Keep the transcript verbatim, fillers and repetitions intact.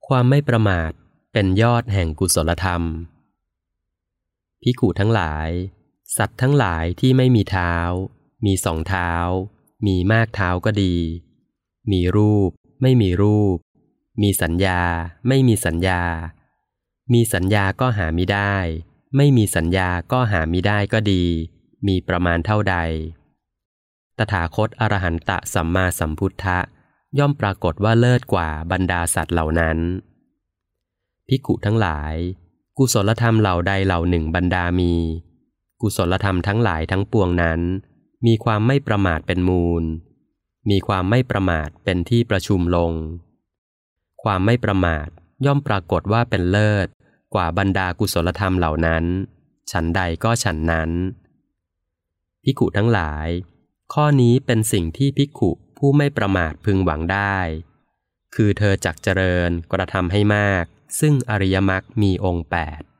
ความไม่ประมาทเป็นยอดแห่งกุศลธรรมภิกขุทั้งหลายสัตว์ทั้งหลายที่ไม่มีเท้ามีสองเท้ามีมากเท้าก็ดีมีรูปไม่มีรูปมีสัญญาไม่มีสัญญามีสัญญาก็หามิได้ไม่มีสัญญาก็หามิได้ก็ดีมีประมาณเท่าใดตถาคตอรหันตสัมมาสัมพุทธะย่อมปรากฏว่าเลิศกว่าบรรดาสัตว์เหล่านั้นภิกขุทั้งหลายกุศลธรรมเหล่าใดเหล่าหนึ่งบรรดามีกุศลธรรมทั้งหลายทั้งปวงนั้นมีความไม่ประมาทเป็นมูลมีความไม่ประมาทเป็นที่ประชุมลงความไม่ประมาทย่อมปรากฏว่าเป็นเลิศกว่าบรรดากุศลธรรมเหล่านั้นฉันใดก็ฉันนั้นภิกขุทั้งหลายข้อนี้เป็นสิ่งที่ภิกขุผู้ไม่ประมาทพึงหวังได้คือเธอจักเจริญกระทำให้มากซึ่งอริยมรรคมีองค์แปด